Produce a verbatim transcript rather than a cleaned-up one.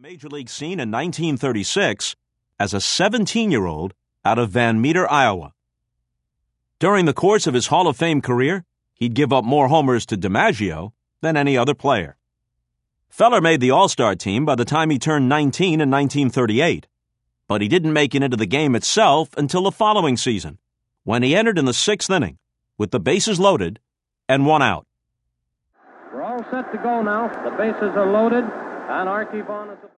Major league scene in nineteen thirty-six as a seventeen-year-old out of Van Meter, Iowa. During the course of his Hall of Fame career, he'd give up more homers to DiMaggio than any other player. Feller made the All-Star team by the time he turned nineteen in nineteen thirty-eight, but he didn't make it into the game itself until the following season, when he entered in the sixth inning with the bases loaded and one out. We're all set to go now. The bases are loaded, and Archie Vaughan is...